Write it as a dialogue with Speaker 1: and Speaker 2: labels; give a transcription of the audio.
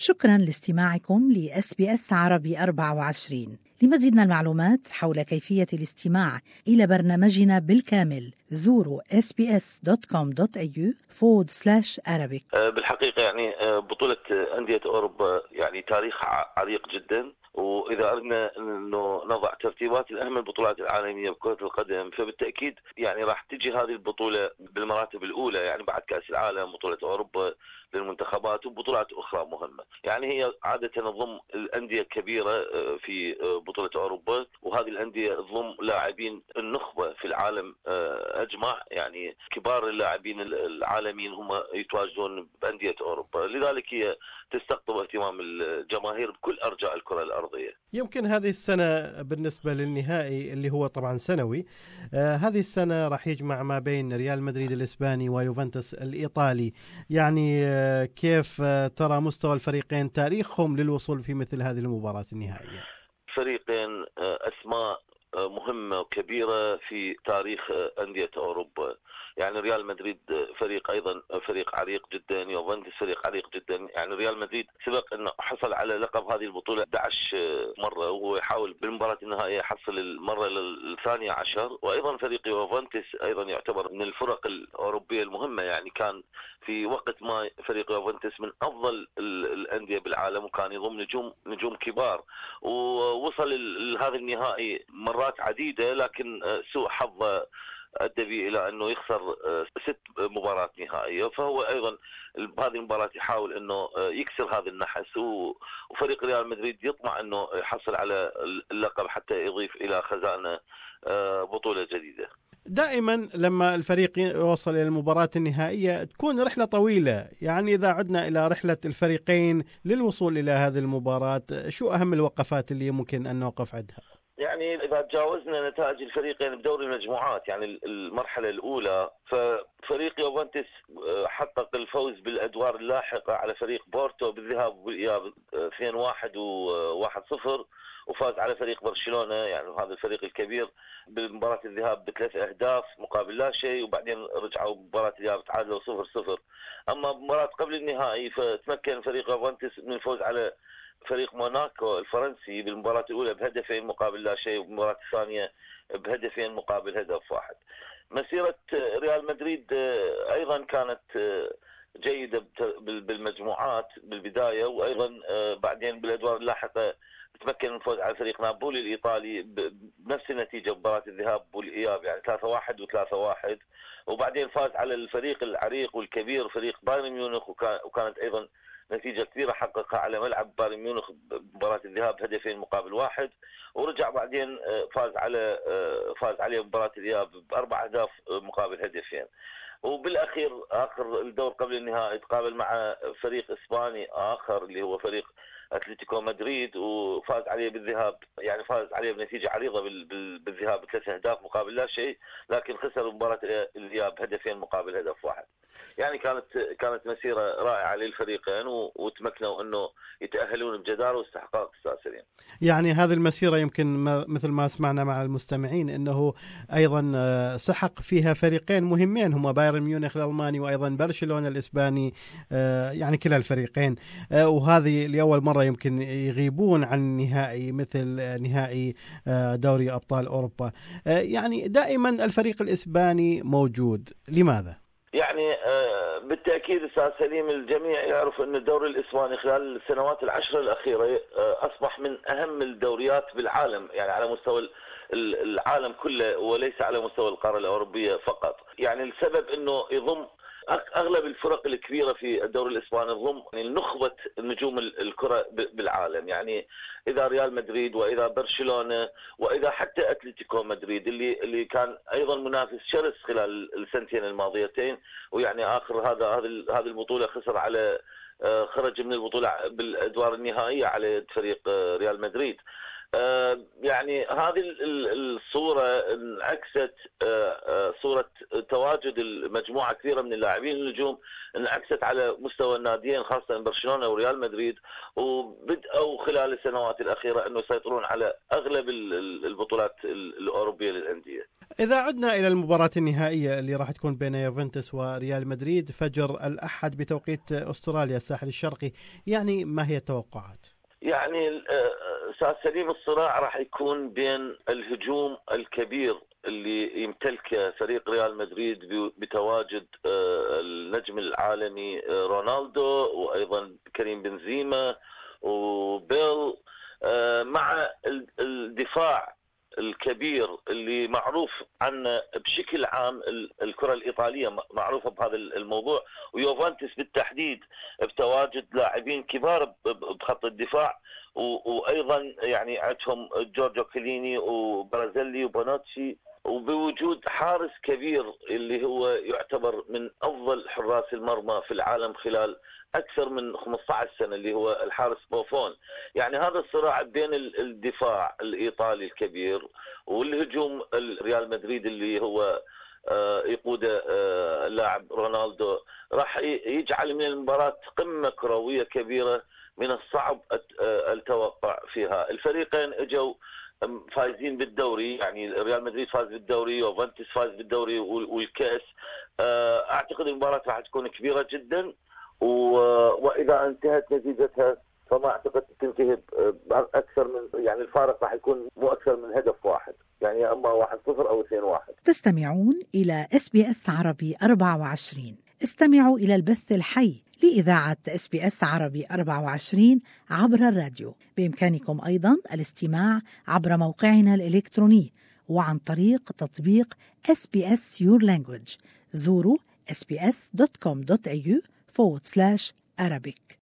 Speaker 1: شكراً لاستماعكم لSBS عربي 24. لمزيد من المعلومات حول كيفية الاستماع إلى برنامجنا بالكامل زوروا sbs.com.au/Arabic.
Speaker 2: بالحقيقة يعني بطولة أندية أوروبا يعني تاريخ عريق جدا، وإذا أردنا أنه نضع ترتيبات الأهم البطولات العالمية بكرة القدم فبالتأكيد يعني راح تجي هذه البطولة بالمراتب الأولى، يعني بعد كأس العالم بطولة أوروبا للمنتخبات وبطولات أخرى مهمة. يعني هي عادة تضم الأندية الكبيرة في بطولة أوروبا، وهذه الأندية تضم لاعبين النخبة في العالم أجمع، يعني كبار اللاعبين العالميين هم يتواجدون بأندية أوروبا، لذلك هي تستقطب اهتمام الجماهير بكل أرجاء الكرة الأرضية.
Speaker 3: يمكن هذه السنة بالنسبة للنهائي اللي هو طبعا سنوي، هذه السنة راح يجمع ما بين ريال مدريد الإسباني ويوفنتوس الإيطالي. يعني كيف ترى مستوى الفريقين تاريخهم للوصول في مثل هذه المباراة النهائية؟
Speaker 2: فريقين أسماء مهمة وكبيرة في تاريخ أندية أوروبا، يعني ريال مدريد فريق أيضا فريق عريق جدا، يوفنتوس فريق عريق جدا. يعني ريال مدريد سبق أنه حصل على لقب هذه البطولة 11 مرة، وهو يحاول بالمباراة النهائية يحصل المرة الثانية عشر. وأيضا فريق يوفنتوس أيضا يعتبر من الفرق الأوروبية المهمة، يعني كان في وقت ما فريق يوفنتوس من أفضل الأندية بالعالم، وكان يضم نجوم كبار، ووصل لهذا النهائي مرات عديدة، لكن سوء حظ أدى به إلى أنه يخسر 6 مباريات نهائية. فهو أيضا بهذه المباراة يحاول أنه يكسر هذا النحس، وفريق ريال مدريد يطمع أنه يحصل على اللقب حتى يضيف إلى خزانة بطولة جديدة.
Speaker 3: دائما لما الفريق يوصل إلى المباراة النهائية تكون رحلة طويلة، يعني إذا عدنا إلى رحلة الفريقين للوصول إلى هذه المباراة، شو أهم الوقفات اللي ممكن أن نوقف عندها؟
Speaker 2: يعني إذا تجاوزنا نتائج الفريقين بدوري المجموعات، يعني المرحلة الأولى، ففريق يوفنتوس حقق الفوز بالأدوار اللاحقة على فريق بورتو بالذهاب والإياب 2-1 و1-0، وفاز على فريق برشلونة يعني هذا الفريق الكبير بمباراة الذهاب ب3 أهداف مقابل لا شيء، وبعدين رجعوا بمباراة الإياب تعادلوا 0-0. أما مباراة قبل النهائي فتمكن فريق يوفنتوس من الفوز على فريق موناكو الفرنسي بالمباراة الأولى بهدفين مقابل لا شيء، وبالمباراة الثانية بهدفين مقابل هدف واحد. مسيرة ريال مدريد أيضا كانت جيدة بالمجموعات بالبداية، وأيضا بعدين بالأدوار اللاحقة تمكن من الفوز على فريق نابولي الإيطالي بنفس النتيجة بمباراة الذهاب والإياب، يعني 3-1 و3-1. وبعدين فاز على الفريق العريق والكبير فريق بايرن ميونخ، وكانت أيضا نتيجة كبيرة حققها على ملعب بايرن ميونخ بمباراة الذهاب هدفين مقابل واحد، ورجع بعدين فاز عليه بمباراة الإياب ب4 أهداف مقابل هدفين. وبالأخير آخر الدور قبل النهائي تقابل مع فريق إسباني آخر اللي هو فريق أتلتيكو مدريد، وفاز عليه بالذهاب، يعني فاز عليه بنتيجة عريضة بالذهاب ب3 أهداف مقابل لا شيء، لكن خسر مباراة الإياب هدفين مقابل هدف واحد. يعني كانت مسيرة رائعة للفريقين، وتمكنوا أنه يتأهلون بجدارة واستحقاق الساسرين.
Speaker 3: يعني هذه المسيرة يمكن مثل ما سمعنا مع المستمعين أنه أيضا سحق فيها فريقين مهمين هما بايرن ميونخ الألماني وأيضا برشلونة الإسباني، يعني كلا الفريقين، وهذه لأول مرة يمكن يغيبون عن نهائي مثل نهائي دوري أبطال أوروبا. يعني دائما الفريق الإسباني موجود، لماذا؟
Speaker 2: يعني بالتأكيد أستاذ سليم الجميع يعرف أن الدوري الإسباني خلال السنوات العشر الأخيرة أصبح من أهم الدوريات بالعالم، يعني على مستوى العالم كله وليس على مستوى القارة الأوروبية فقط. يعني السبب أنه يضم أغلب الفرق الكبيرة في الدوري الإسباني تضم يعني نخبة نجوم الكرة بالعالم، يعني إذا ريال مدريد وإذا برشلونة وإذا حتى أتلتيكو مدريد اللي كان أيضا منافس شرس خلال السنتين الماضيتين، ويعني آخر هذه البطولة خسر على خرج من البطولة بالأدوار النهائية على فريق ريال مدريد. يعني هذه الصورة انعكست صورة تواجد المجموعة كثيرة من اللاعبين النجوم، انعكست على مستوى الناديين خاصة برشلونة وريال مدريد، وبدأوا خلال السنوات الأخيرة أنه يسيطرون على أغلب البطولات الأوروبية للأندية.
Speaker 3: إذا عدنا إلى المباراة النهائية اللي راح تكون بين يوفنتوس وريال مدريد فجر الأحد بتوقيت أستراليا الساحل الشرقي، يعني ما هي التوقعات؟
Speaker 2: يعني أستاذ سليم، الصراع راح يكون بين الهجوم الكبير اللي يمتلكه فريق ريال مدريد بتواجد النجم العالمي رونالدو، وأيضا كريم بنزيما وبيل، مع الدفاع الكبير اللي معروف عنه بشكل عام. الكرة الإيطالية معروفة بهذا الموضوع، ويوفنتوس بالتحديد بتواجد لاعبين كبار بخط الدفاع، وأيضا يعني عندهم جورجو كليني وبرازيلي وبونوتشي، وبوجود حارس كبير اللي هو يعتبر من أفضل حراس المرمى في العالم خلال أكثر من 15 سنة اللي هو الحارس بوفون. يعني هذا الصراع بين الدفاع الإيطالي الكبير والهجوم ريال مدريد اللي هو يقوده اللاعب رونالدو راح يجعل من المباراة قمة كروية كبيرة من الصعب التوقع فيها. الفريقين اجوا فايزين بالدوري، يعني ريال مدريد فاز بالدوري، يوفنتوس فاز بالدوري والكأس. أعتقد المباراة راح تكون كبيرة جدا، وإذا انتهت نتيجتها فما أعتقد تنتهي أكثر من، يعني الفارق راح يكون مو أكثر من هدف واحد، يعني أما 1-0 أو 2-1.
Speaker 1: تستمعون إلى SBS عربي 24. استمعوا إلى البث الحي لإذاعة SBS عربي 24 عبر الراديو. بإمكانكم أيضا الاستماع عبر موقعنا الإلكتروني وعن طريق تطبيق SBS Your Language. زوروا sbs.com.au/Arabic.